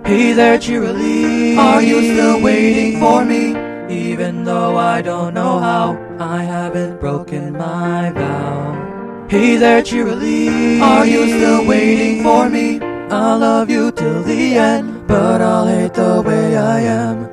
Hey there, cheerily, are you still waiting for me? Even though I don't know how, I haven't broken my vow. Hey there, cheerily, are you still waiting for me? I'll love you till the end, but I'll hate the way I am.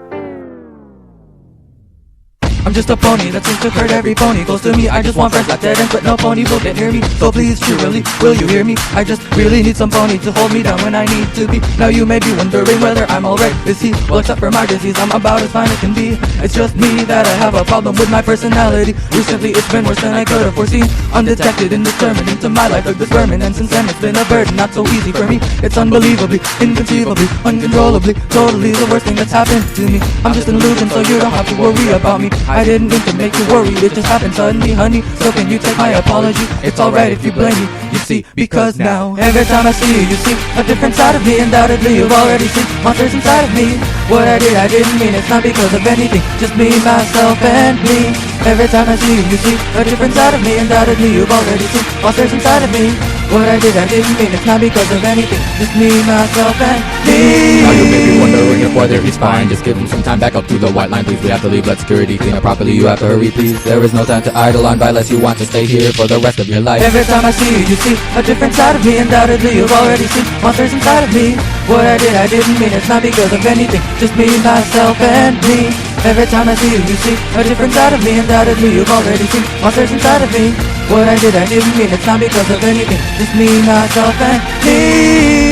I'm just a pony that seems to hurt every pony close to me. I just want friends like dead ends, but no pony will get near me. So please, cheerily, will you hear me? I just really need some pony to hold me down when I need to be. Now you may be wondering whether I'm alright. Is he? Well, except for my disease, I'm about as fine as can be. It's just me that I have a problem with my personality. Recently it's been worse than I could have foreseen. Undetected, indeterminate into my life like this vermin, and since then it's been a burden, not so easy for me. It's unbelievably, inconceivably, uncontrollably, totally the worst thing that's happened to me. I'm just an illusion, so you don't have to worry about me. I didn't mean to make you worry, it just happened suddenly, honey. So can you take my apology? It's alright if you blame me, you see, because now every time I see you, you see a different side of me. Undoubtedly you've already seen monsters inside of me. What I did, I didn't mean, it's not because of anything, just me, myself, and me. Every time I see you, you see a different side of me. Undoubtedly you've already seen monsters inside of me. What I did, I didn't mean, it's not because of anything, just me, myself, and me. Now you may be wondering if whether he's fine. Just give him some time, back up to the white line, please. We have to leave, let security clean up properly. You have to hurry, please. There is no time to idle on by unless you want to stay here for the rest of your life. Every time I see you, you see a different side of me. Undoubtedly you've already seen monsters inside of me. What I did, I didn't mean, it's not because of anything, just me, myself, and me. Every time I see you, you see a different side of me. Undoubtedly you've already seen monsters inside of me. What I did, I didn't mean, it's not because of anything, just me, myself, and me.